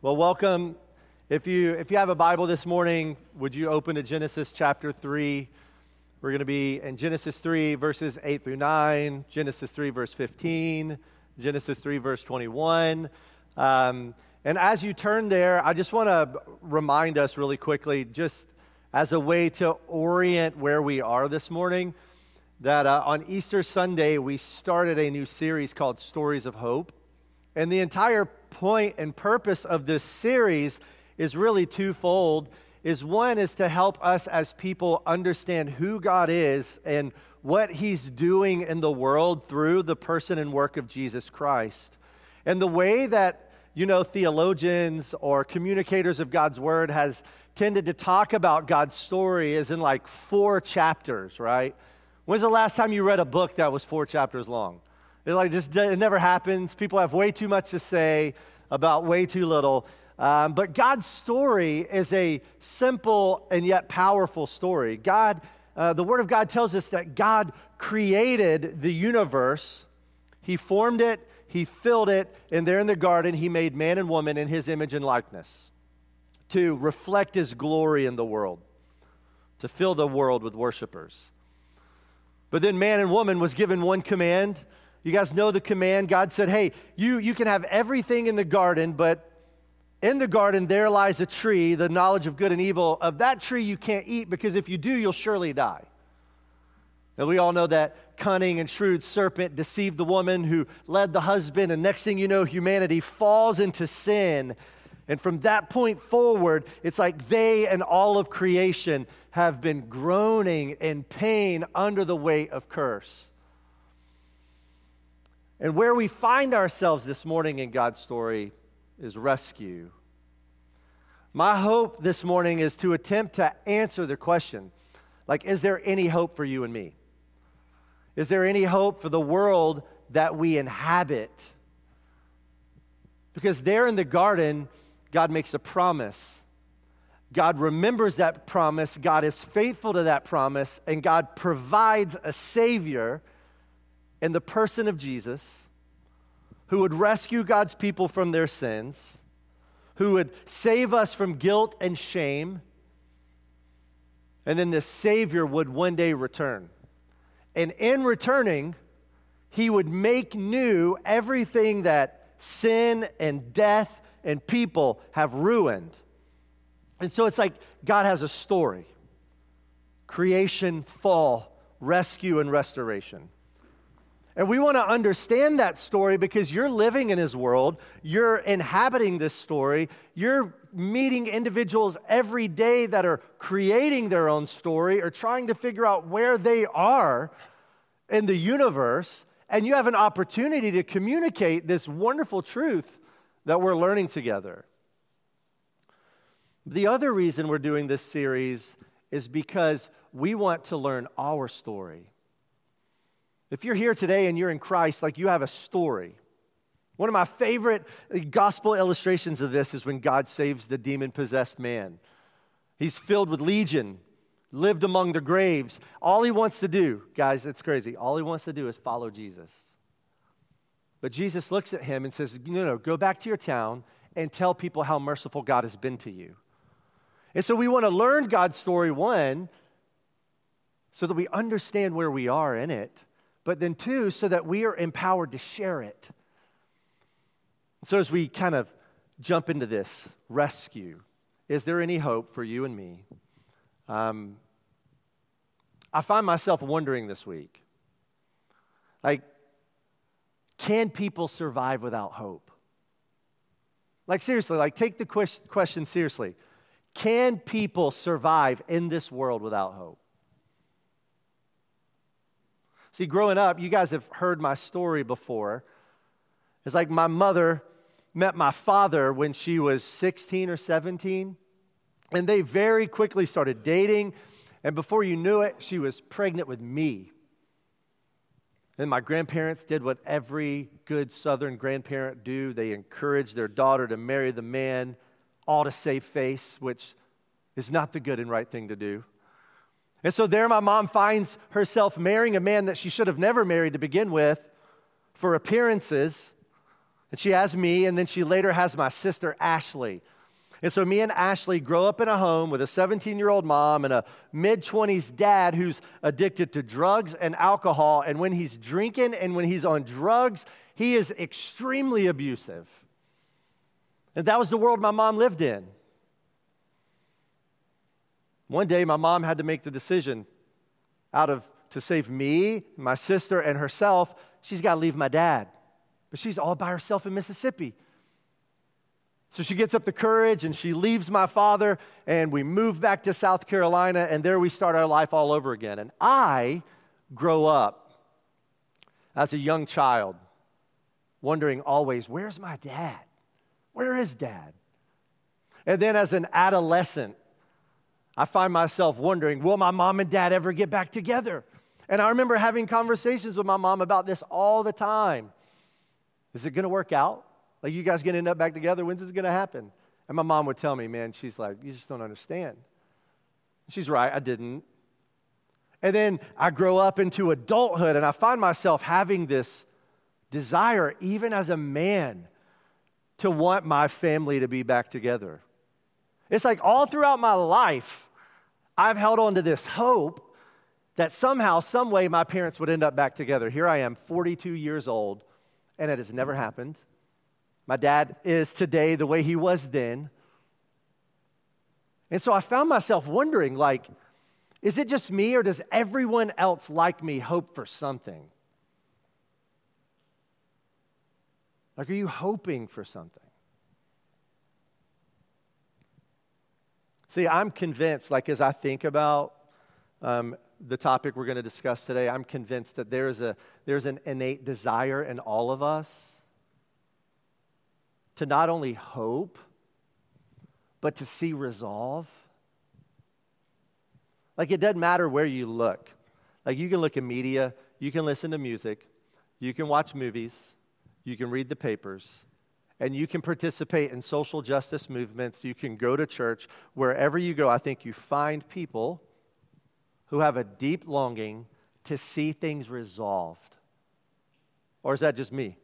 Well, welcome. If you have a Bible this morning, would you open to Genesis chapter 3? We're going to be in Genesis 3, verses 8 through 9, Genesis 3, verse 15, Genesis 3, verse 21. And as you turn there, I just want to remind us really quickly, just as a way to orient where we are this morning, that on Easter Sunday, we started a new series called Stories of Hope. And the entire point and purpose of this series is really twofold. One is to help us as people understand who God is and what He's doing in the world through the person and work of Jesus Christ. And the way that, theologians or communicators of God's Word has tended to talk about God's story is in like 4 chapters, right? When's the last time you read a book that was 4 chapters long? It never happens. People have way too much to say about way too little. But God's story is a simple and yet powerful story. The Word of God tells us that God created the universe. He formed it, He filled it, and there in the garden, He made man and woman in His image and likeness to reflect His glory in the world, to fill the world with worshipers. But then man and woman was given one command. You guys know the command. God said, hey, you can have everything in the garden, but in the garden there lies a tree, the knowledge of good and evil. Of that tree you can't eat, because if you do, you'll surely die. Now we all know that cunning and shrewd serpent deceived the woman who led the husband, and next thing you know, humanity falls into sin. And from that point forward, it's like they and all of creation have been groaning in pain under the weight of curse. And where we find ourselves this morning in God's story is rescue. My hope this morning is to attempt to answer the question, is there any hope for you and me? Is there any hope for the world that we inhabit? Because there in the garden, God makes a promise. God remembers that promise. God is faithful to that promise, and God provides a Savior in the person of Jesus, who would rescue God's people from their sins, who would save us from guilt and shame, and then this Savior would one day return. And in returning, He would make new everything that sin and death and people have ruined. And so it's like God has a story: creation, fall, rescue, and restoration. And we want to understand that story because you're living in His world, you're inhabiting this story, you're meeting individuals every day that are creating their own story or trying to figure out where they are in the universe, and you have an opportunity to communicate this wonderful truth that we're learning together. The other reason we're doing this series is because we want to learn our story. If you're here today and you're in Christ, you have a story. One of my favorite gospel illustrations of this is when God saves the demon-possessed man. He's filled with legion, lived among the graves. All he wants to do, guys, it's crazy. All he wants to do is follow Jesus. But Jesus looks at him and says, no, go back to your town and tell people how merciful God has been to you. And so we want to learn God's story, one, so that we understand where we are in it, but then two, so that we are empowered to share it. So as we kind of jump into this rescue, is there any hope for you and me? I find myself wondering this week, can people survive without hope? Seriously, take the question seriously. Can people survive in this world without hope? See, growing up, you guys have heard my story before. It's like my mother met my father when she was 16 or 17, and they very quickly started dating, and before you knew it, she was pregnant with me. And my grandparents did what every good Southern grandparent do. They encouraged their daughter to marry the man, all to save face, which is not the good and right thing to do. And so there my mom finds herself marrying a man that she should have never married to begin with for appearances. And she has me, and then she later has my sister, Ashley. And so me and Ashley grow up in a home with a 17-year-old mom and a mid-20s dad who's addicted to drugs and alcohol. And when he's drinking and when he's on drugs, he is extremely abusive. And that was the world my mom lived in. One day, my mom had to make the decision to save me, my sister, and herself. She's got to leave my dad. But she's all by herself in Mississippi. So she gets up the courage and she leaves my father, and we move back to South Carolina, and there we start our life all over again. And I grow up as a young child wondering always, where's my dad? Where is Dad? And then as an adolescent, I find myself wondering, will my mom and dad ever get back together? And I remember having conversations with my mom about this all the time. Is it going to work out? Like, you guys going to end up back together? When's this going to happen? And my mom would tell me, man, she's like, you just don't understand. She's right, I didn't. And then I grow up into adulthood, and I find myself having this desire, even as a man, to want my family to be back together. It's like all throughout my life, I've held on to this hope that somehow, some way, my parents would end up back together. Here I am, 42 years old, and it has never happened. My dad is today the way he was then. And so I found myself wondering, like, is it just me, or does everyone else like me hope for something? Like, are you hoping for something? See, I'm convinced, like, as I think about the topic we're going to discuss today, I'm convinced that there's an innate desire in all of us to not only hope, but to see resolve. Like, it doesn't matter where you look. Like, you can look at media, you can listen to music, you can watch movies, you can read the papers, and you can participate in social justice movements, you can go to church. Wherever you go, I think you find people who have a deep longing to see things resolved. Or is that just me?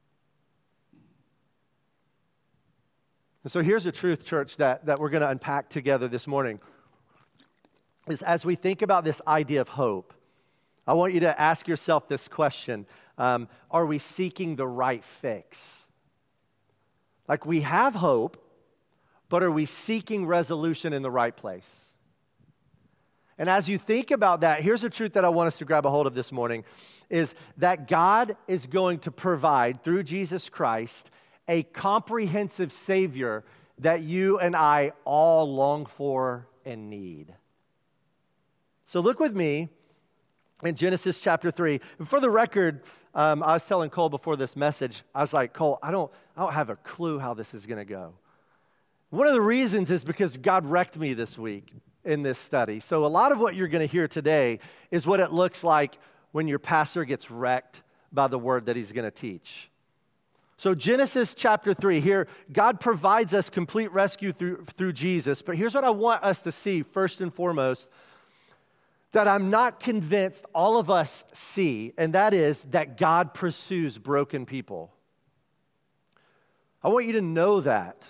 And so here's the truth, church, that we're going to unpack together this morning. Is as we think about this idea of hope, I want you to ask yourself this question. Are we seeking the right fix? Like, we have hope, but are we seeking resolution in the right place? And as you think about that, here's the truth that I want us to grab a hold of this morning, is that God is going to provide, through Jesus Christ, a comprehensive Savior that you and I all long for and need. So look with me in Genesis chapter 3. And for the record, I was telling Cole before this message, I was like, Cole, I don't have a clue how this is going to go. One of the reasons is because God wrecked me this week in this study. So a lot of what you're going to hear today is what it looks like when your pastor gets wrecked by the word that he's going to teach. So Genesis chapter 3, here, God provides us complete rescue through Jesus. But here's what I want us to see first and foremost, that I'm not convinced all of us see, and that is that God pursues broken people. I want you to know that.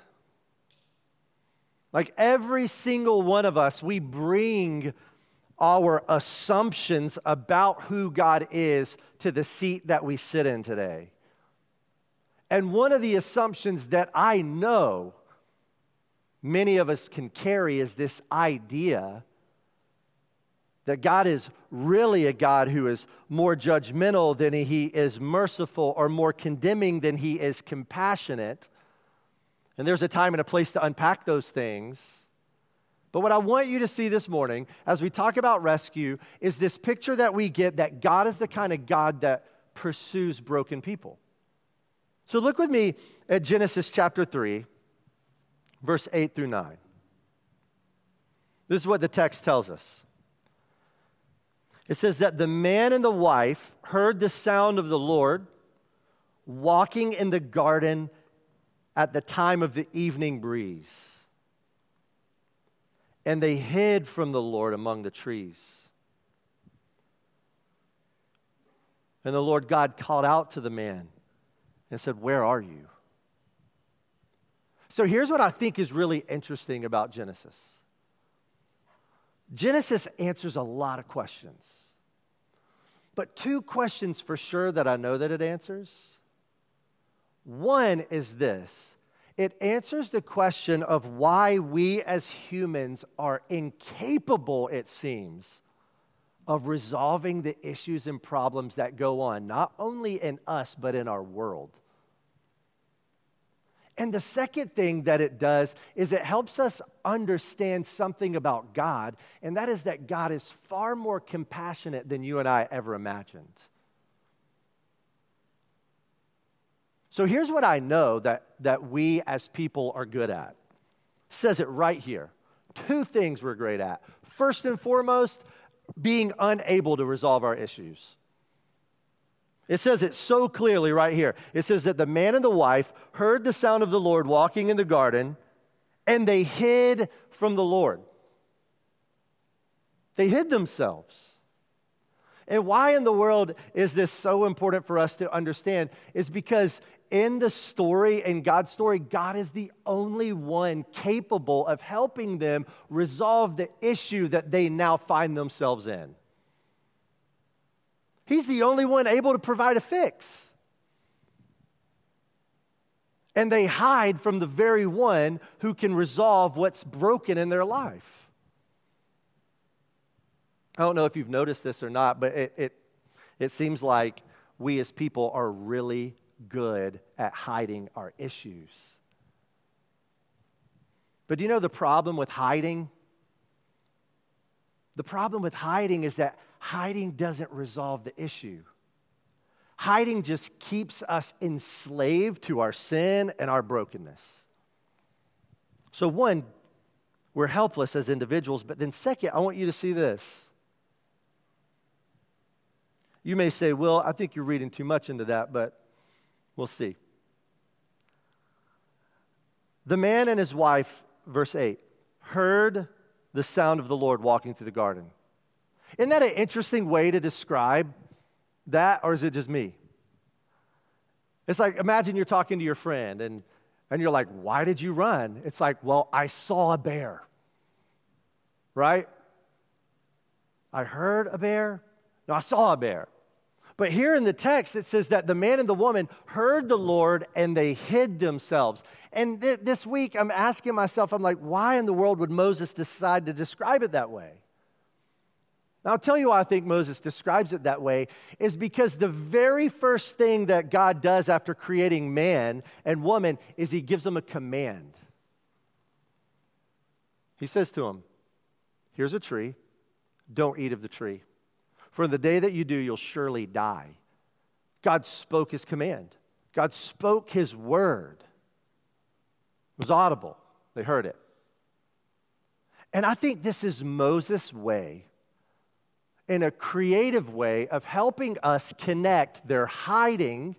Like, every single one of us, we bring our assumptions about who God is to the seat that we sit in today. And one of the assumptions that I know many of us can carry is this idea that God is really a God who is more judgmental than he is merciful, or more condemning than he is compassionate. And there's a time and a place to unpack those things. But what I want you to see this morning, as we talk about rescue, is this picture that we get that God is the kind of God that pursues broken people. So look with me at Genesis chapter 3, verse 8 through 9. This is what the text tells us. It says that the man and the wife heard the sound of the Lord walking in the garden at the time of the evening breeze. And they hid from the Lord among the trees. And the Lord God called out to the man and said, "Where are you?" So here's what I think is really interesting about Genesis. Genesis answers a lot of questions. But two questions for sure that I know that it answers. One is this. It answers the question of why we as humans are incapable, it seems, of resolving the issues and problems that go on, not only in us, but in our world. And the second thing that it does is it helps us understand something about God, and that is that God is far more compassionate than you and I ever imagined. So here's what I know that we as people are good at. It says it right here. Two things we're great at. First and foremost, being unable to resolve our issues. It says it so clearly right here. It says that the man and the wife heard the sound of the Lord walking in the garden, and they hid from the Lord. They hid themselves. And why in the world is this so important for us to understand? Is because in the story, in God's story, God is the only one capable of helping them resolve the issue that they now find themselves in. He's the only one able to provide a fix. And they hide from the very one who can resolve what's broken in their life. I don't know if you've noticed this or not, but it seems like we as people are really good at hiding our issues. But do you know the problem with hiding? The problem with hiding is that hiding doesn't resolve the issue. Hiding just keeps us enslaved to our sin and our brokenness. So one, we're helpless as individuals, but then second, I want you to see this. You may say, "Will, I think you're reading too much into that," but we'll see. The man and his wife, verse 8, heard the sound of the Lord walking through the garden. Isn't that an interesting way to describe that, or is it just me? It's like, imagine you're talking to your friend, and you're like, "Why did you run?" It's like, "Well, I saw a bear." Right? I heard a bear. No, I saw a bear. But here in the text, it says that the man and the woman heard the Lord and they hid themselves. And this week, I'm asking myself, I'm like, why in the world would Moses decide to describe it that way? Now, I'll tell you why I think Moses describes it that way is because the very first thing that God does after creating man and woman is he gives them a command. He says to them, "Here's a tree. Don't eat of the tree. For the day that you do, you'll surely die." God spoke his command. God spoke his word. It was audible. They heard it. And I think this is Moses' way, in a creative way, of helping us connect their hiding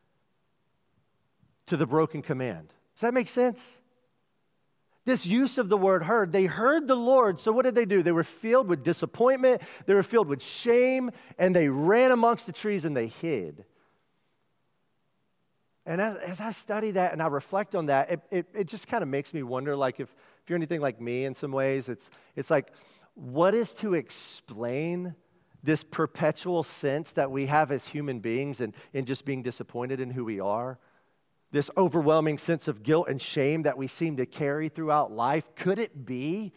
to the broken command. Does that make sense? This use of the word heard, they heard the Lord, so what did they do? They were filled with disappointment, they were filled with shame, and they ran amongst the trees and they hid. And as I study that and I reflect on that, it just kind of makes me wonder, like if you're anything like me in some ways, it's like, what is to explain this perpetual sense that we have as human beings and in just being disappointed in who we are? This overwhelming sense of guilt and shame that we seem to carry throughout life. Could it be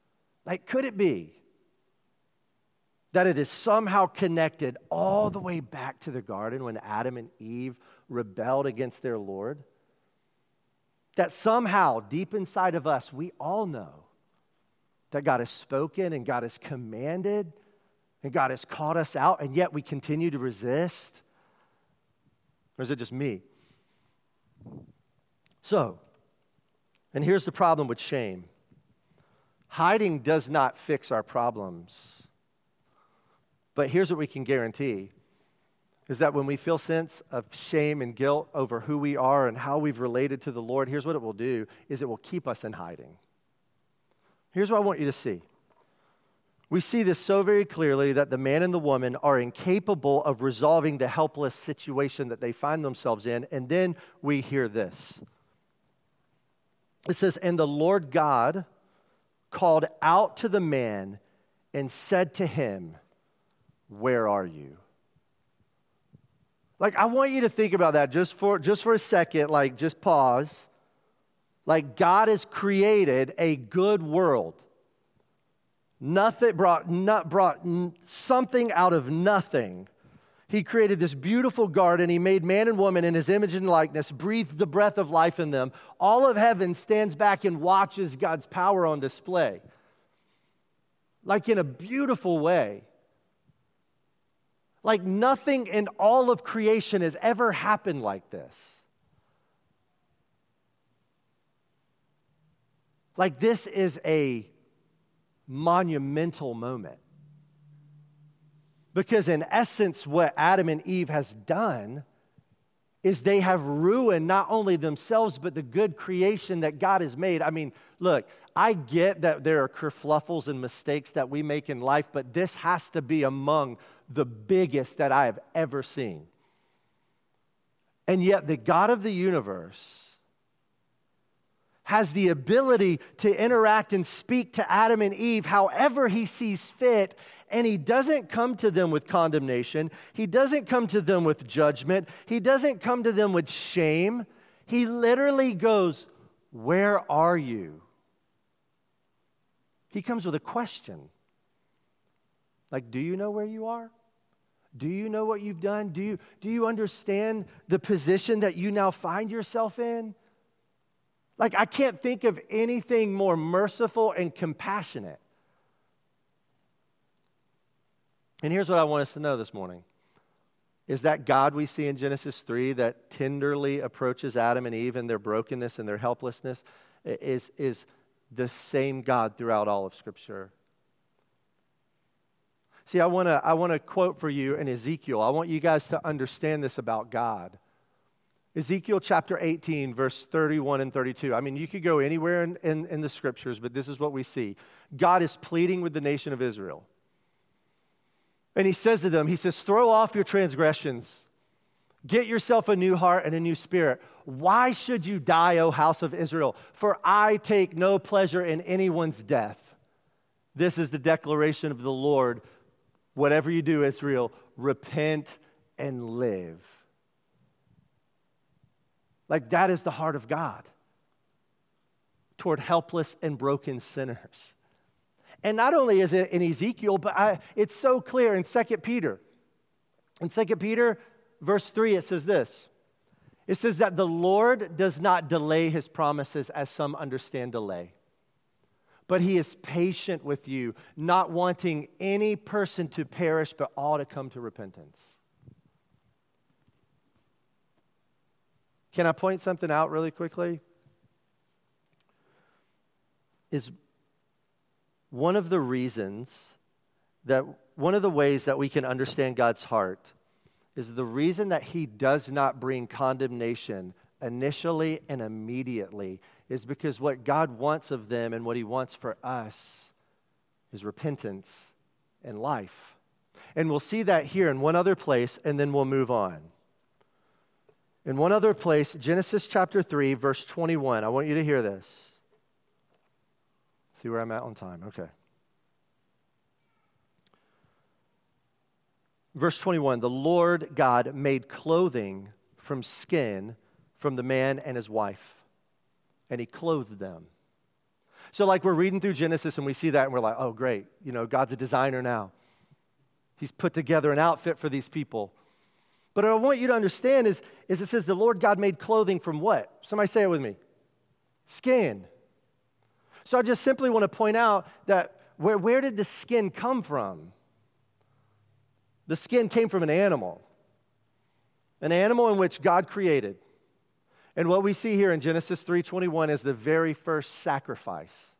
that it is somehow connected all the way back to the garden when Adam and Eve rebelled against their Lord? That somehow, deep inside of us, we all know that God has spoken and God has commanded and God has called us out, and yet we continue to resist? Or is it just me? So, and here's the problem with shame. Hiding does not fix our problems. But here's what we can guarantee, is that when we feel sense of shame and guilt over who we are and how we've related to the Lord, here's what it will do, is it will keep us in hiding. Here's what I want you to see. We see this so very clearly that the man and the woman are incapable of resolving the helpless situation that they find themselves in. And then we hear this. It says, and the Lord God called out to the man and said to him, where are you? Like, I want you to think about that just for a second, like, just pause. Like, God has created a good world. Nothing brought something out of nothing. He created this beautiful garden. He made man and woman in his image and likeness, breathed the breath of life in them. All of heaven stands back and watches God's power on display. Like in a beautiful way. Like nothing in all of creation has ever happened like this. Like this is a monumental moment. Because in essence, what Adam and Eve has done is they have ruined not only themselves, but the good creation that God has made. I mean, look, I get that there are kerfluffles and mistakes that we make in life, but this has to be among the biggest that I have ever seen. And yet the God of the universe has the ability to interact and speak to Adam and Eve however he sees fit, and he doesn't come to them with condemnation. He doesn't come to them with judgment. He doesn't come to them with shame. He literally goes, where are you? He comes with a question. Like, do you know where you are? Do you know what you've done? Do you understand the position that you now find yourself in? Like, I can't think of anything more merciful and compassionate. And here's what I want us to know this morning. Is that God we see in Genesis 3 that tenderly approaches Adam and Eve in their brokenness and their helplessness is the same God throughout all of Scripture. See, I want to quote for you in Ezekiel. I want you guys to understand this about God. Ezekiel chapter 18, verse 31 and 32. I mean, you could go anywhere in the Scriptures, but this is what we see. God is pleading with the nation of Israel. And he says to them, he says, throw off your transgressions. Get yourself a new heart and a new spirit. Why should you die, O house of Israel? For I take no pleasure in anyone's death. This is the declaration of the Lord. Whatever you do, Israel, repent and live. Like that is the heart of God toward helpless and broken sinners. And not only is it in Ezekiel, but it's so clear in 2 Peter. In 2 Peter, verse 3, it says this. It says that the Lord does not delay his promises as some understand delay. But he is patient with you, not wanting any person to perish, but all to come to repentance. Can I point something out really quickly? Is one of the ways that we can understand God's heart is the reason that he does not bring condemnation initially and immediately is because what God wants of them and what he wants for us is repentance and life. And we'll see that here in one other place, and then we'll move on. In one other place, Genesis chapter 3, verse 21. I want you to hear this. See where I'm at on time. Okay. Verse 21, the Lord God made clothing from skin from the man and his wife, and he clothed them. So like we're reading through Genesis and we see that and we're like, oh great, God's a designer now. He's put together an outfit for these people. But what I want you to understand is it says the Lord God made clothing from what? Somebody say it with me. Skin. So I just simply want to point out that where did the skin come from? The skin came from an animal in which God created. And what we see here in Genesis 3:21 is the very first sacrifice.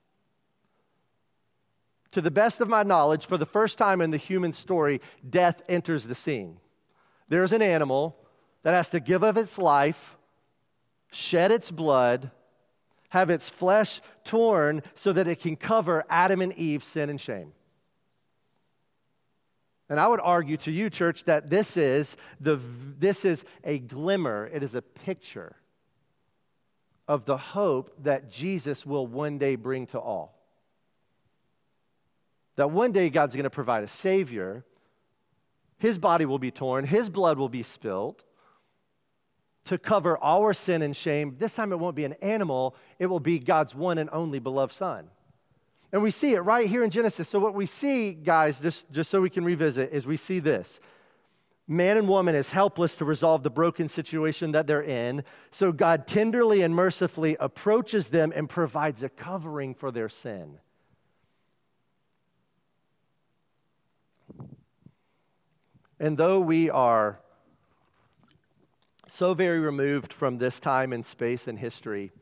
To the best of my knowledge, for the first time in the human story, death enters the scene. There's an animal that has to give of its life, shed its blood, have its flesh torn so that it can cover Adam and Eve's sin and shame. And I would argue to you, church, that this is a glimmer, it is a picture of the hope that Jesus will one day bring to all. That one day God's going to provide a Savior. His body will be torn, His blood will be spilled to cover our sin and shame. This time it won't be an animal, it will be God's one and only beloved Son. And we see it right here in Genesis. So what we see, guys, just so we can revisit, is we see this. Man and woman is helpless to resolve the broken situation that they're in. So God tenderly and mercifully approaches them and provides a covering for their sin. And though we are so very removed from this time and space and history,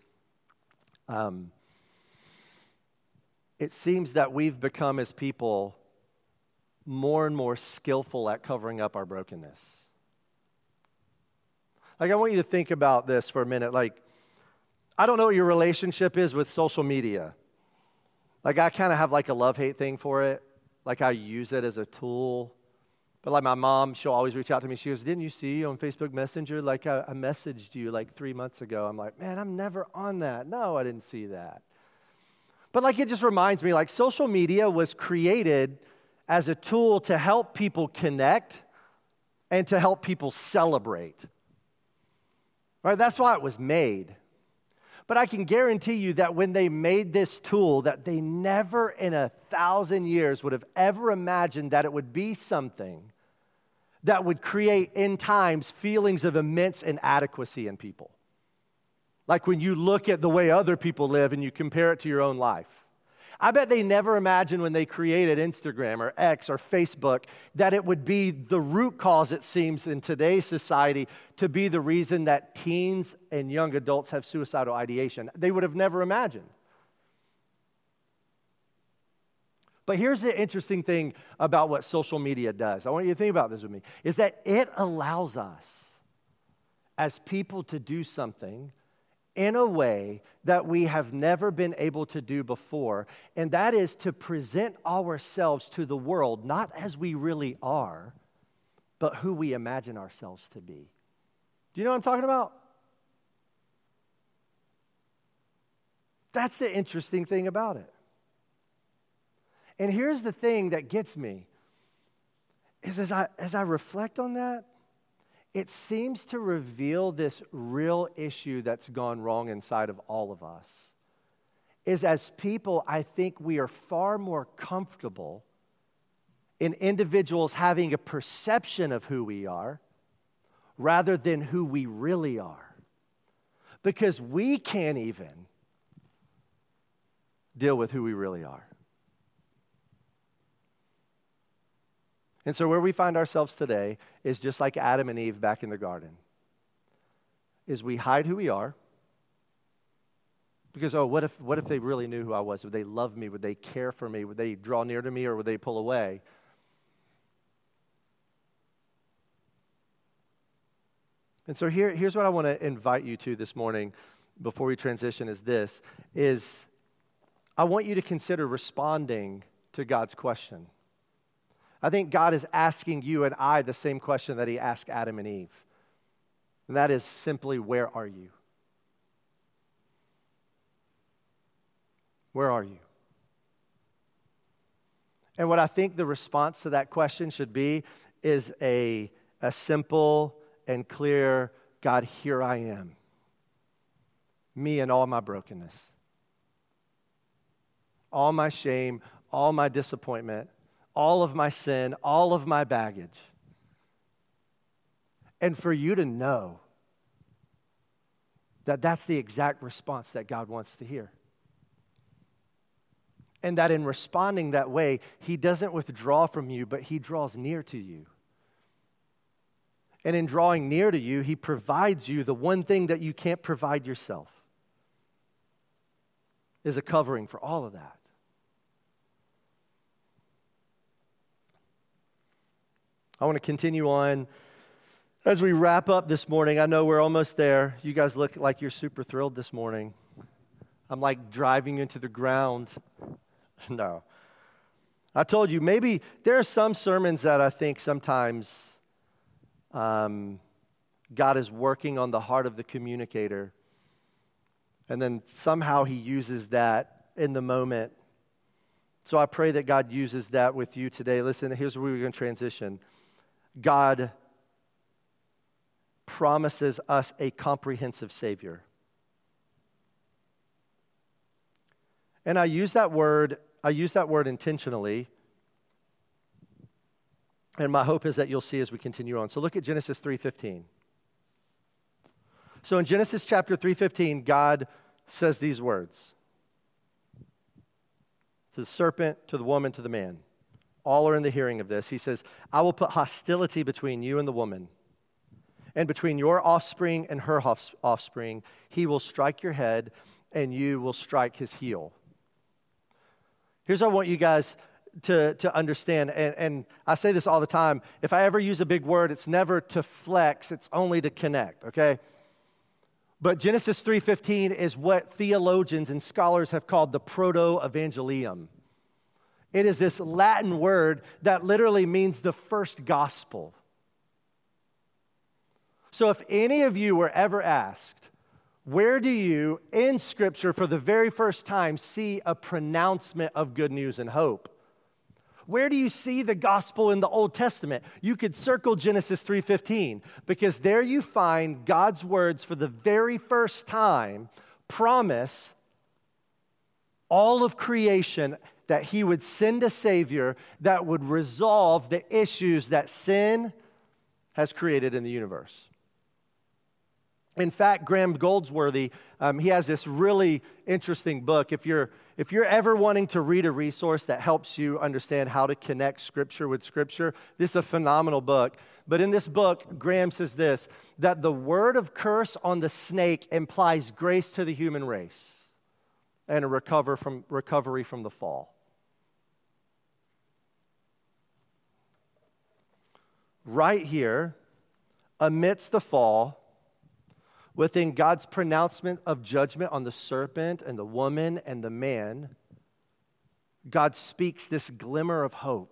it seems that we've become as people more and more skillful at covering up our brokenness. Like, I want you to think about this for a minute. Like, I don't know what your relationship is with social media. Like, I kind of have like a love-hate thing for it. Like, I use it as a tool. But like my mom, she'll always reach out to me. She goes, didn't you see on Facebook Messenger, like I messaged you like 3 months ago. I'm like, man, I'm never on that. No, I didn't see that. But like, it just reminds me, like, social media was created as a tool to help people connect and to help people celebrate. Right? That's why it was made. But I can guarantee you that when they made this tool, that they never in 1,000 years would have ever imagined that it would be something that would create in times feelings of immense inadequacy in people. Like when you look at the way other people live and you compare it to your own life. I bet they never imagined when they created Instagram or X or Facebook that it would be the root cause, it seems, in today's society to be the reason that teens and young adults have suicidal ideation. They would have never imagined. But here's the interesting thing about what social media does. I want you to think about this with me, is that it allows us as people to do something in a way that we have never been able to do before, and that is to present ourselves to the world, not as we really are, but who we imagine ourselves to be. Do you know what I'm talking about? That's the interesting thing about it. And here's the thing that gets me, is as I reflect on that, it seems to reveal this real issue that's gone wrong inside of all of us. Is as people, I think we are far more comfortable in individuals having a perception of who we are rather than who we really are. Because we can't even deal with who we really are. And so where we find ourselves today is just like Adam and Eve back in the garden. Is we hide who we are. Because, what if they really knew who I was? Would they love me? Would they care for me? Would they draw near to me, or would they pull away? And so here's what I want to invite you to this morning before we transition is I want you to consider responding to God's question. I think God is asking you and I the same question that He asked Adam and Eve. And that is simply, where are you? Where are you? And what I think the response to that question should be is a simple and clear, God, here I am. Me and all my brokenness. All my shame, all my disappointment, all of my sin, all of my baggage. And for you to know that that's the exact response that God wants to hear. And that in responding that way, He doesn't withdraw from you, but He draws near to you. And in drawing near to you, He provides you the one thing that you can't provide yourself, is a covering for all of that. I want to continue on as we wrap up this morning. I know we're almost there. You guys look like you're super thrilled this morning. I'm like driving into the ground. No. I told you, maybe there are some sermons that I think sometimes God is working on the heart of the communicator, and then somehow he uses that in the moment. So I pray that God uses that with you today. Listen, here's where we're going to transition. God promises us a comprehensive Savior. And I use that word intentionally. And my hope is that you'll see as we continue on. So look at Genesis 3:15. So in Genesis chapter 3:15, God says these words. To the serpent, to the woman, to the man. All are in the hearing of this. He says, I will put hostility between you and the woman, and between your offspring and her offspring. He will strike your head, and you will strike his heel. Here's what I want you guys to understand, and I say this all the time. If I ever use a big word, it's never to flex, it's only to connect, okay? But Genesis 3:15 is what theologians and scholars have called the proto-evangelium. It is this Latin word that literally means the first gospel. So if any of you were ever asked, where do you, in Scripture, for the very first time, see a pronouncement of good news and hope? Where do you see the gospel in the Old Testament? You could circle Genesis 3:15, because there you find God's words for the very first time promise all of creation that he would send a Savior that would resolve the issues that sin has created in the universe. In fact, Graham Goldsworthy, he has this really interesting book. If you're ever wanting to read a resource that helps you understand how to connect Scripture with Scripture, this is a phenomenal book. But in this book, Graham says this, that the word of curse on the snake implies grace to the human race and a recovery from the fall. Right here, amidst the fall, within God's pronouncement of judgment on the serpent and the woman and the man, God speaks this glimmer of hope.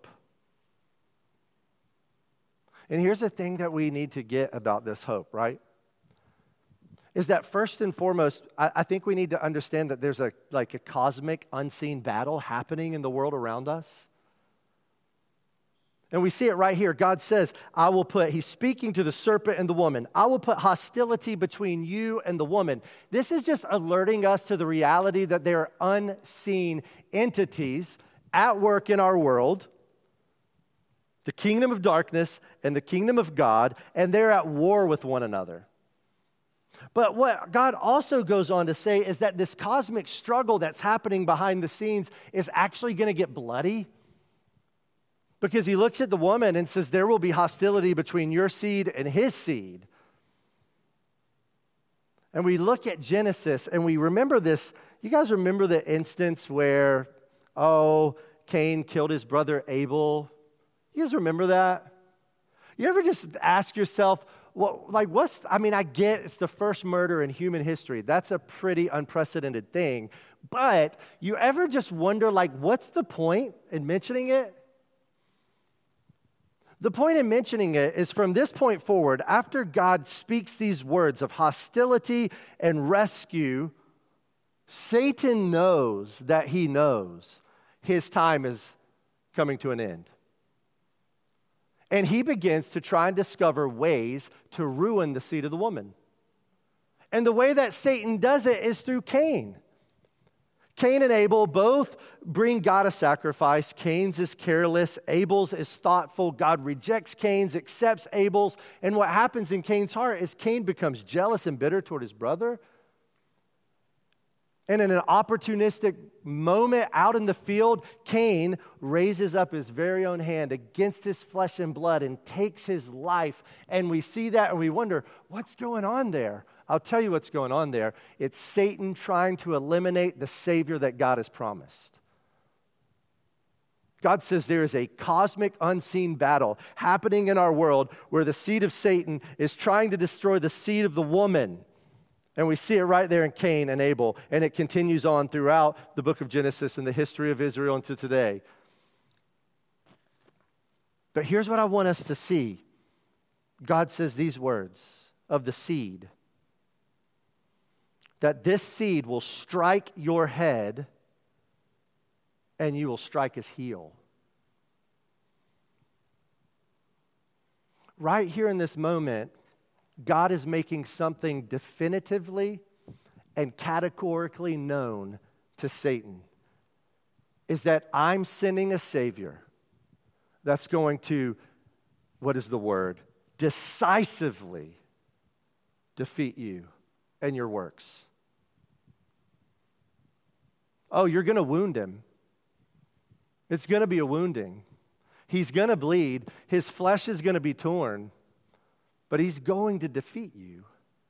And here's the thing that we need to get about this hope, right? Is that first and foremost, I think we need to understand that there's a cosmic unseen battle happening in the world around us. And we see it right here. God says, he's speaking to the serpent and the woman. I will put hostility between you and the woman. This is just alerting us to the reality that there are unseen entities at work in our world, the kingdom of darkness and the kingdom of God, and they're at war with one another. But what God also goes on to say is that this cosmic struggle that's happening behind the scenes is actually going to get bloody. Because he looks at the woman and says, there will be hostility between your seed and his seed. And we look at Genesis and we remember this. You guys remember the instance where, Cain killed his brother Abel? You guys remember that? You ever just ask yourself, I get it's the first murder in human history. That's a pretty unprecedented thing. But you ever just wonder, what's the point in mentioning it? The point in mentioning it is from this point forward, after God speaks these words of hostility and rescue, Satan knows that he knows his time is coming to an end. And he begins to try and discover ways to ruin the seed of the woman. And the way that Satan does it is through Cain. Cain and Abel both bring God a sacrifice. Cain's is careless. Abel's is thoughtful. God rejects Cain's, accepts Abel's. And what happens in Cain's heart is Cain becomes jealous and bitter toward his brother. And in an opportunistic moment out in the field, Cain raises up his very own hand against his flesh and blood and takes his life. And we see that and we wonder, what's going on there? I'll tell you what's going on there. It's Satan trying to eliminate the Savior that God has promised. God says there is a cosmic unseen battle happening in our world where the seed of Satan is trying to destroy the seed of the woman. And we see it right there in Cain and Abel. And it continues on throughout the book of Genesis and the history of Israel until today. But here's what I want us to see. God says these words of the seed, that this seed will strike your head and you will strike his heel. Right here in this moment, God is making something definitively and categorically known to Satan, is that I'm sending a Savior that's going to, what is the word? Decisively defeat you and your works. Oh, you're going to wound him. It's going to be a wounding. He's going to bleed. His flesh is going to be torn, but he's going to defeat you.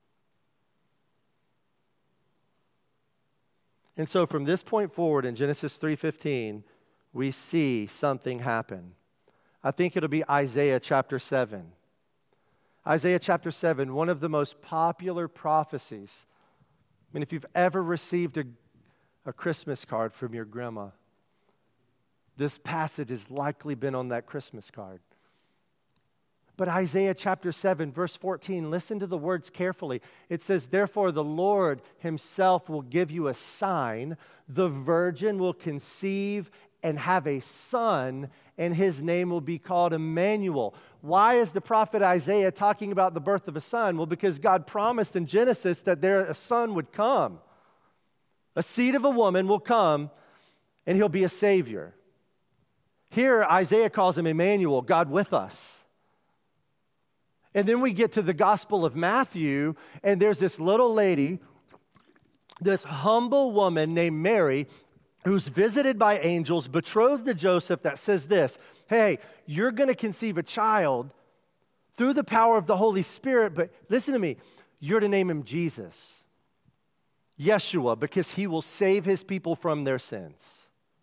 And so from this point forward in Genesis 3:15, we see something happen. I think it'll be Isaiah chapter 7. Isaiah chapter 7, one of the most popular prophecies. I mean, if you've ever received a Christmas card from your grandma, this passage has likely been on that Christmas card. But Isaiah chapter 7, verse 14, listen to the words carefully. It says, therefore the Lord himself will give you a sign. The virgin will conceive and have a son, and his name will be called Emmanuel. Why is the prophet Isaiah talking about the birth of a son? Well, because God promised in Genesis that a son would come. A seed of a woman will come, and he'll be a savior. Here, Isaiah calls him Emmanuel, God with us. And then we get to the Gospel of Matthew, and there's this little lady, this humble woman named Mary, who's visited by angels, betrothed to Joseph, that says this, hey, you're going to conceive a child through the power of the Holy Spirit, but listen to me, you're to name him Jesus, Yeshua, because he will save his people from their sins.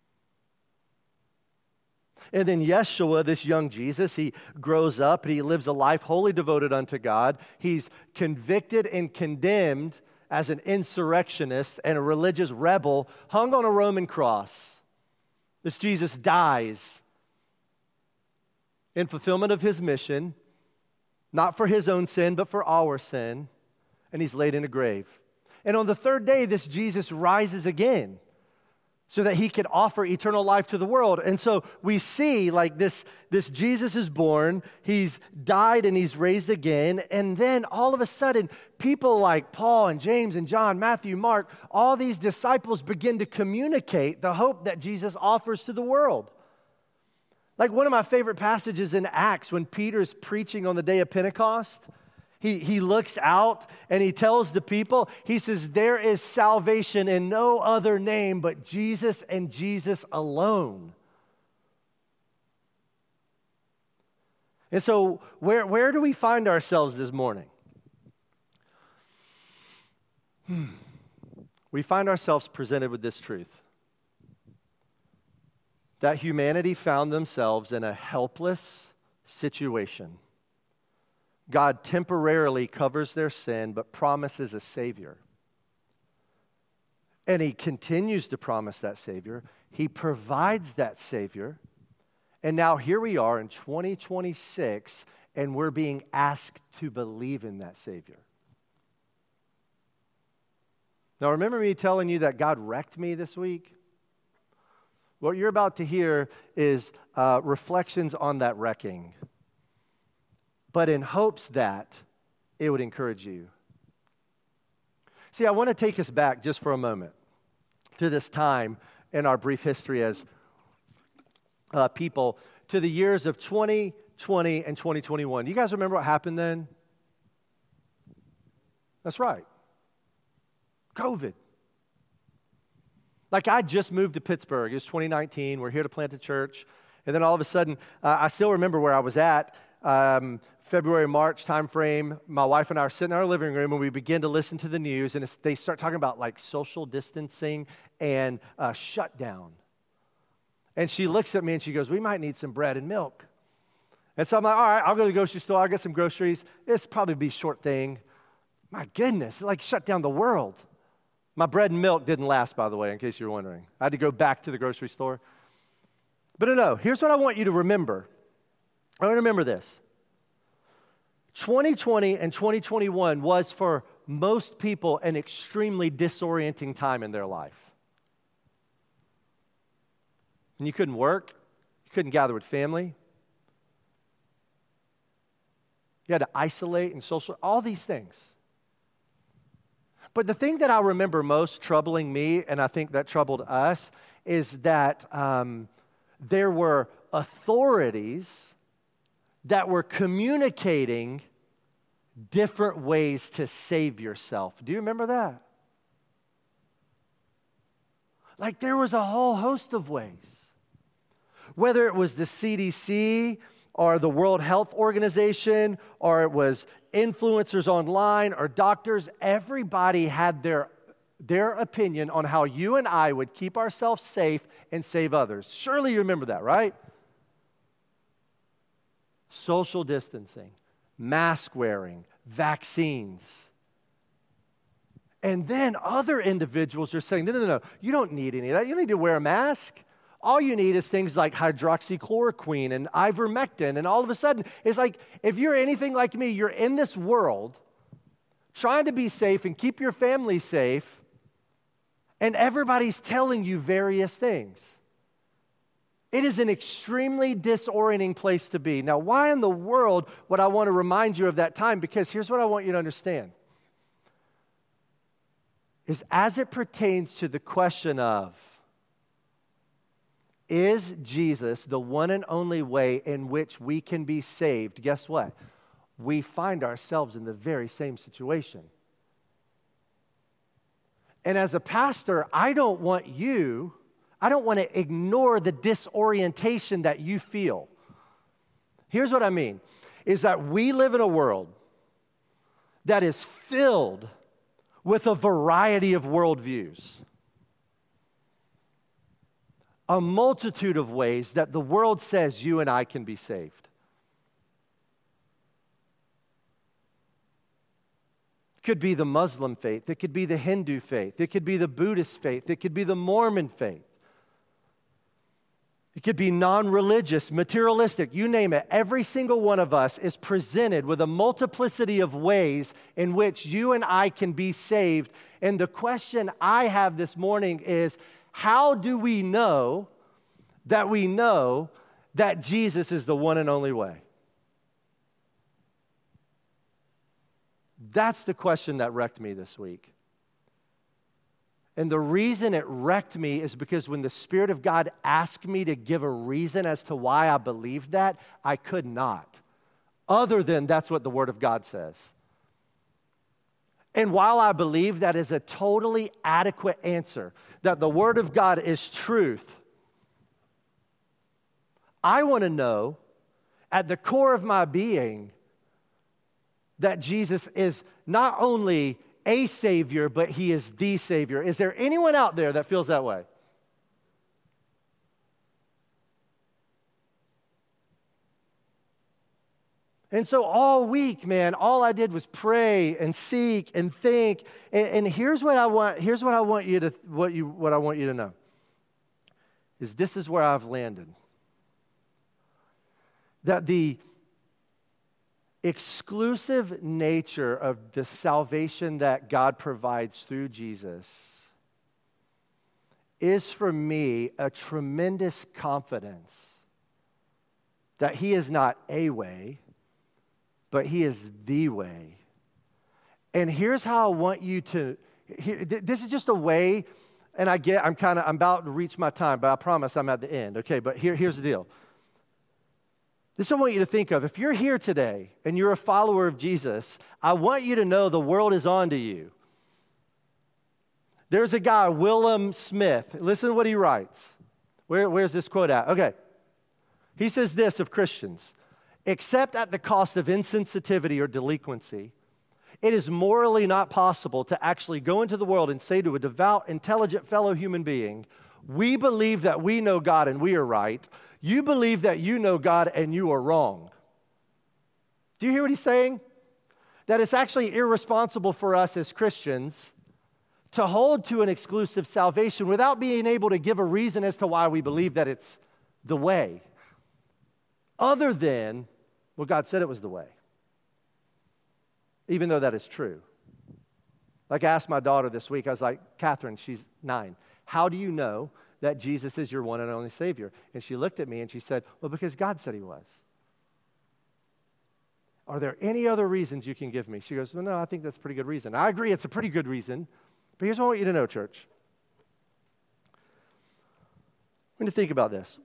And then Yeshua, this young Jesus, he grows up and he lives a life wholly devoted unto God. He's convicted and condemned as an insurrectionist and a religious rebel, hung on a Roman cross. This Jesus dies in fulfillment of his mission, not for his own sin, but for our sin, and he's laid in a grave. And on the third day, this Jesus rises again, so that he could offer eternal life to the world. And so we see like this Jesus is born, he's died and he's raised again, and then all of a sudden, people like Paul and James and John, Matthew, Mark, all these disciples begin to communicate the hope that Jesus offers to the world. Like one of my favorite passages in Acts when Peter's preaching on the day of Pentecost, He looks out and he tells the people, he says, there is salvation in no other name but Jesus and Jesus alone. And so where do we find ourselves this morning? We find ourselves presented with this truth, that humanity found themselves in a helpless situation. God temporarily covers their sin, but promises a Savior. And he continues to promise that Savior. He provides that Savior. And now here we are in 2026, and we're being asked to believe in that Savior. Now, remember me telling you that God wrecked me this week? What you're about to hear is reflections on that wrecking, but in hopes that it would encourage you. See, I want to take us back just for a moment to this time in our brief history as people, to the years of 2020 and 2021. You guys remember what happened then? That's right. COVID. Like I just moved to Pittsburgh. It was 2019. We're here to plant a church. And then all of a sudden, I still remember where I was at. February, March timeframe, my wife and I are sitting in our living room and we begin to listen to the news, and they start talking about like social distancing and shutdown. And she looks at me and she goes, we might need some bread and milk. And so I'm like, all right, I'll go to the grocery store. I'll get some groceries. This probably be a short thing. My goodness, it like shut down the world. My bread and milk didn't last, by the way, in case you're wondering. I had to go back to the grocery store. But no, here's what I want you to remember. I remember this. 2020 and 2021 was for most people an extremely disorienting time in their life. And you couldn't work, you couldn't gather with family, you had to isolate and social, all these things. But the thing that I remember most troubling me, and I think that troubled us, is that there were authorities that were communicating different ways to save yourself. Do you remember that? Like there was a whole host of ways. Whether it was the CDC or the World Health Organization or it was influencers online or doctors, everybody had their opinion on how you and I would keep ourselves safe and save others. Surely you remember that, right? Social distancing, mask wearing, vaccines. And then other individuals are saying, no, you don't need any of that. You don't need to wear a mask. All you need is things like hydroxychloroquine and ivermectin. And all of a sudden, it's like, if you're anything like me, you're in this world trying to be safe and keep your family safe, and everybody's telling you various things. It is an extremely disorienting place to be. Now, why in the world would I want to remind you of that time? Because here's what I want you to understand. Is as it pertains to the question of, is Jesus the one and only way in which we can be saved? Guess what? We find ourselves in the very same situation. And as a pastor, I don't want to ignore the disorientation that you feel. Here's what I mean, is that we live in a world that is filled with a variety of worldviews. A multitude of ways that the world says you and I can be saved. It could be the Muslim faith. It could be the Hindu faith. It could be the Buddhist faith. It could be the Mormon faith. It could be non-religious, materialistic, you name it. Every single one of us is presented with a multiplicity of ways in which you and I can be saved. And the question I have this morning is, how do we know that Jesus is the one and only way? That's the question that wrecked me this week. And the reason it wrecked me is because when the Spirit of God asked me to give a reason as to why I believed that, I could not. Other than that's what the Word of God says. And while I believe that is a totally adequate answer, that the Word of God is truth, I want to know at the core of my being that Jesus is not only a Savior, but He is the Savior. Is there anyone out there that feels that way? And so all week, man, all I did was pray and seek and think. And here's what I want. Here's what I want you to know. Is this is where I've landed. That the exclusive nature of the salvation that God provides through Jesus is for me a tremendous confidence that He is not a way, but He is the way. And here's how I want you to, this is just a way, and I'm about to reach my time, but I promise I'm at the end, okay? But here's the deal. This is what I want you to think of. If you're here today and you're a follower of Jesus, I want you to know the world is on to you. There's a guy, Willem Smith. Listen to what he writes. Where's this quote at? Okay. He says this of Christians: except at the cost of insensitivity or delinquency, it is morally not possible to actually go into the world and say to a devout, intelligent fellow human being, we believe that we know God and we are right. You believe that you know God and you are wrong. Do you hear what he's saying? That it's actually irresponsible for us as Christians to hold to an exclusive salvation without being able to give a reason as to why we believe that it's the way. other than, well, God said it was the way. Even though that is true. Like I asked my daughter this week, I was like, Catherine, she's 9. How do you know that Jesus is your one and only Savior? And she looked at me and she said, well, because God said he was. Are there any other reasons you can give me? She goes, well, no, I think that's a pretty good reason. I agree, it's a pretty good reason. But here's what I want you to know, church. When you think about this,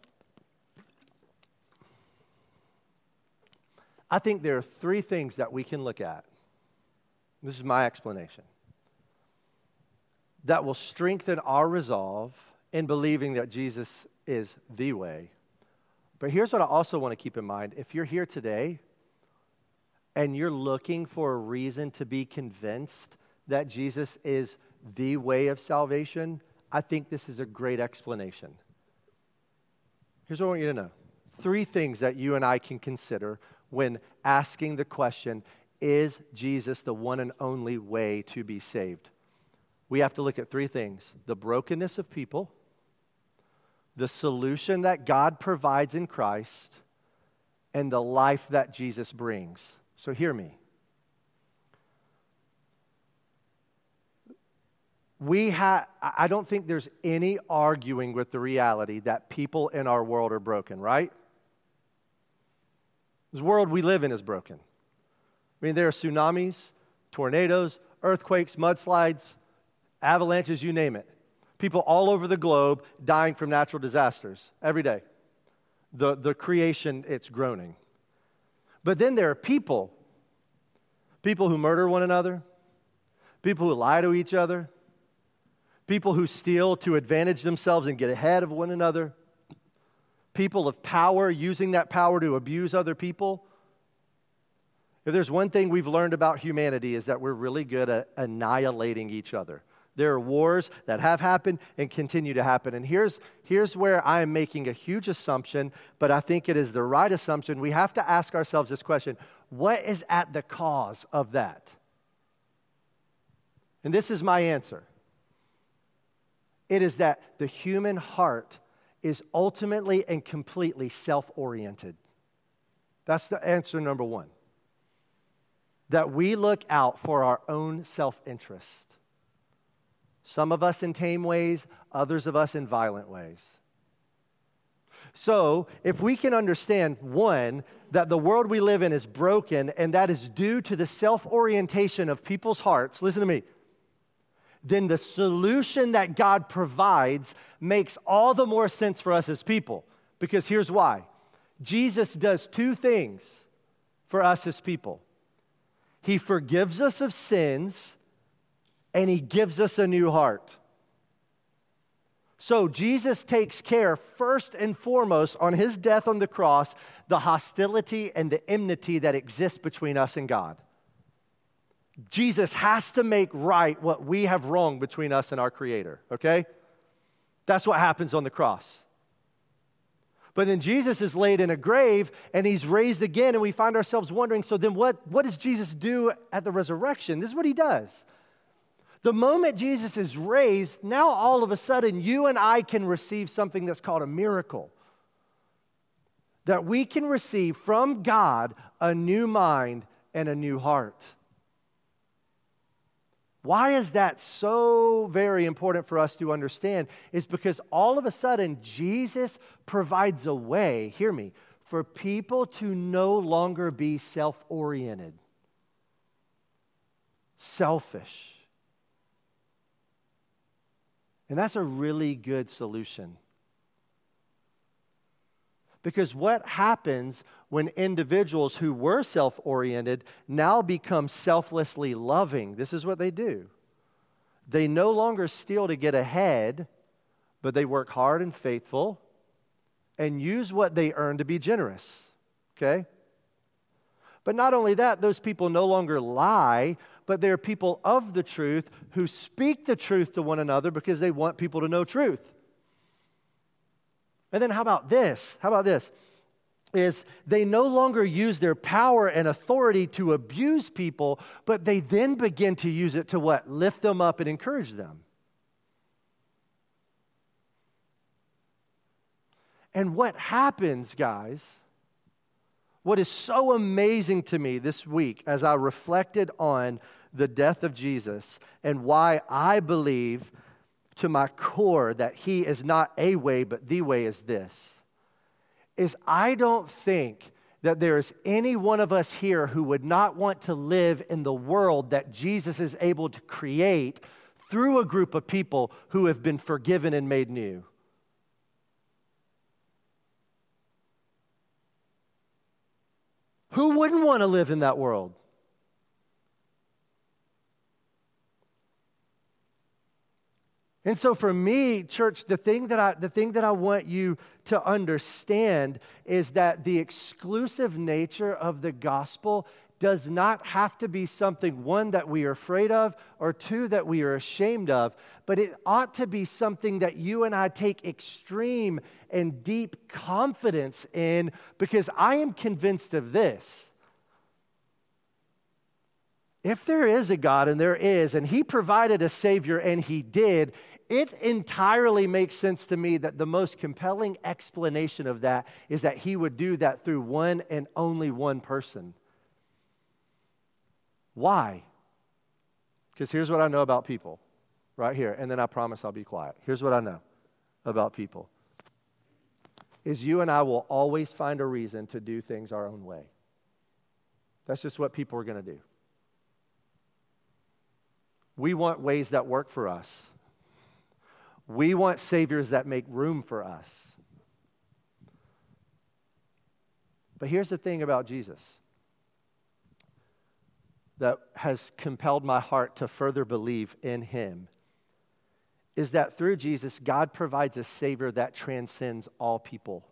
I think there are 3 things that we can look at. This is my explanation. That will strengthen our resolve in believing that Jesus is the way. But here's what I also want to keep in mind. If you're here today and you're looking for a reason to be convinced that Jesus is the way of salvation, I think this is a great explanation. Here's what I want you to know. 3 things that you and I can consider when asking the question, is Jesus the one and only way to be saved? We have to look at 3 things: the brokenness of people, the solution that God provides in Christ, and the life that Jesus brings. So hear me. I don't think there's any arguing with the reality that people in our world are broken, right? This world we live in is broken. I mean, there are tsunamis, tornadoes, earthquakes, mudslides, avalanches, you name it. People all over the globe dying from natural disasters every day. The creation, it's groaning. But then there are people who murder one another, people who lie to each other, people who steal to advantage themselves and get ahead of one another, people of power using that power to abuse other people. If there's one thing we've learned about humanity is that we're really good at annihilating each other. There are wars that have happened and continue to happen. And here's where I am making a huge assumption, but I think it is the right assumption. We have to ask ourselves this question: what is at the cause of that? And this is my answer. It is that the human heart is ultimately and completely self-oriented. That's the answer number 1. That we look out for our own self-interest. Some of us in tame ways, others of us in violent ways. So, if we can understand, 1, that the world we live in is broken, and that is due to the self-orientation of people's hearts, listen to me, then the solution that God provides makes all the more sense for us as people. Because here's why. Jesus does 2 things for us as people. He forgives us of sins, and he gives us a new heart. So Jesus takes care first and foremost on his death on the cross, the hostility and the enmity that exists between us and God. Jesus has to make right what we have wronged between us and our Creator, okay? That's what happens on the cross. But then Jesus is laid in a grave and he's raised again, and we find ourselves wondering, so then what does Jesus do at the resurrection? This is what he does. The moment Jesus is raised, now all of a sudden you and I can receive something that's called a miracle. That we can receive from God a new mind and a new heart. Why is that so very important for us to understand? Is because all of a sudden Jesus provides a way, hear me, for people to no longer be self-oriented, selfish. And that's a really good solution. Because what happens when individuals who were self-oriented now become selflessly loving? This is what they do. They no longer steal to get ahead, but they work hard and faithful and use what they earn to be generous. Okay? But not only that, those people no longer lie, but they're people of the truth who speak the truth to one another because they want people to know truth. And then how about this? Is they no longer use their power and authority to abuse people, but they then begin to use it to what? Lift them up and encourage them. And what happens, guys, What is so amazing to me this week as I reflected on the death of Jesus and why I believe to my core that he is not a way, but the way is this, is I don't think that there is any one of us here who would not want to live in the world that Jesus is able to create through a group of people who have been forgiven and made new. Who wouldn't want to live in that world? And so for me, church, the thing that I want you to understand is that the exclusive nature of the gospel does not have to be something, one, that we are afraid of, or two, that we are ashamed of, but it ought to be something that you and I take extreme and deep confidence in, because I am convinced of this. If there is a God, and there is, and he provided a Savior, and he did, it entirely makes sense to me that the most compelling explanation of that is that he would do that through one and only one person. Why? Because here's what I know about people, right here, and then I promise I'll be quiet. Here's what I know about people, is you and I will always find a reason to do things our own way. That's just what people are going to do. We want ways that work for us. We want saviors that make room for us. But here's the thing about Jesus that has compelled my heart to further believe in him, is that through Jesus, God provides a Savior that transcends all people.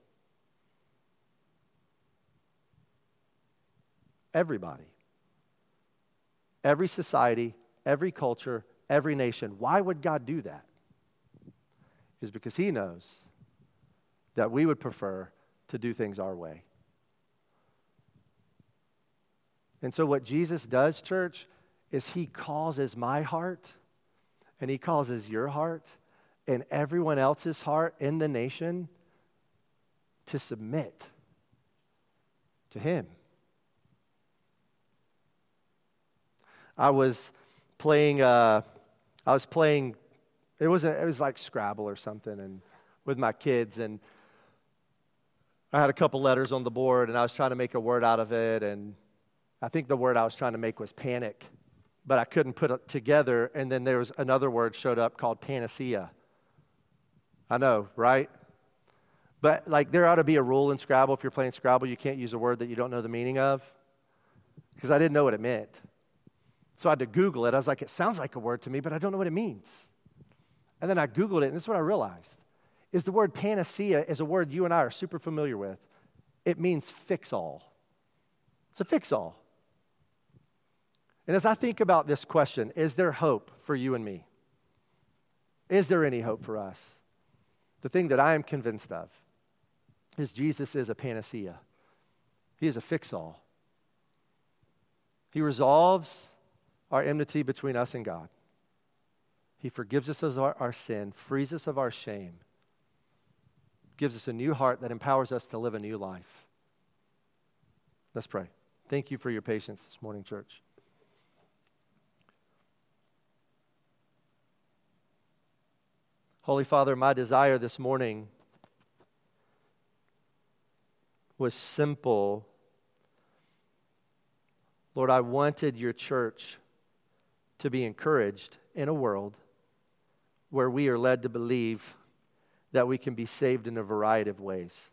Everybody. Every society, every culture, every nation. Why would God do that? Is because he knows that we would prefer to do things our way. And so what Jesus does, church, is he causes my heart, and he causes your heart, and everyone else's heart in the nation to submit to him. I was playing, it was like Scrabble or something, and with my kids, and I had a couple letters on the board, and I was trying to make a word out of it, and I think the word I was trying to make was panic, but I couldn't put it together, and then there was another word showed up called panacea. I know, right? But like there ought to be a rule in Scrabble. If you're playing Scrabble, you can't use a word that you don't know the meaning of, because I didn't know what it meant. So I had to Google it. I was like, it sounds like a word to me, but I don't know what it means. And then I Googled it, and this is what I realized, is the word panacea is a word you and I are super familiar with. It means fix-all. It's a fix-all. And as I think about this question, is there hope for you and me? Is there any hope for us? The thing that I am convinced of is Jesus is a panacea. He is a fix-all. He resolves our enmity between us and God. He forgives us of our sin, frees us of our shame, gives us a new heart that empowers us to live a new life. Let's pray. Thank you for your patience this morning, church. Holy Father, my desire this morning was simple. Lord, I wanted your church to be encouraged in a world where we are led to believe that we can be saved in a variety of ways.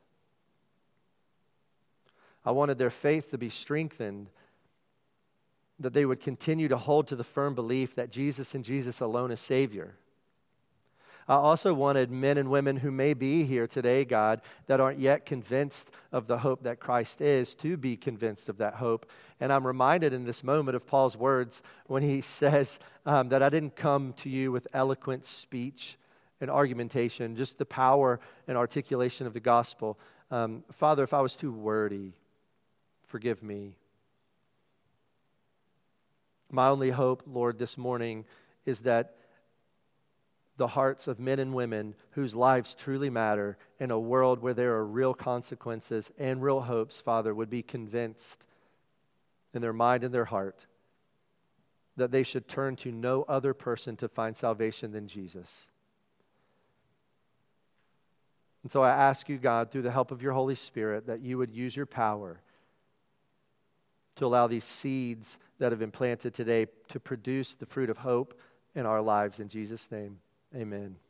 I wanted their faith to be strengthened, that they would continue to hold to the firm belief that Jesus and Jesus alone is Savior. I also wanted men and women who may be here today, God, that aren't yet convinced of the hope that Christ is, to be convinced of that hope. And I'm reminded in this moment of Paul's words when he says that I didn't come to you with eloquent speech and argumentation, just the power and articulation of the gospel. Father, if I was too wordy, forgive me. My only hope, Lord, this morning is that the hearts of men and women whose lives truly matter in a world where there are real consequences and real hopes, Father, would be convinced in their mind and their heart that they should turn to no other person to find salvation than Jesus. And so I ask you, God, through the help of your Holy Spirit, that you would use your power to allow these seeds that have been planted today to produce the fruit of hope in our lives. In Jesus' name, amen.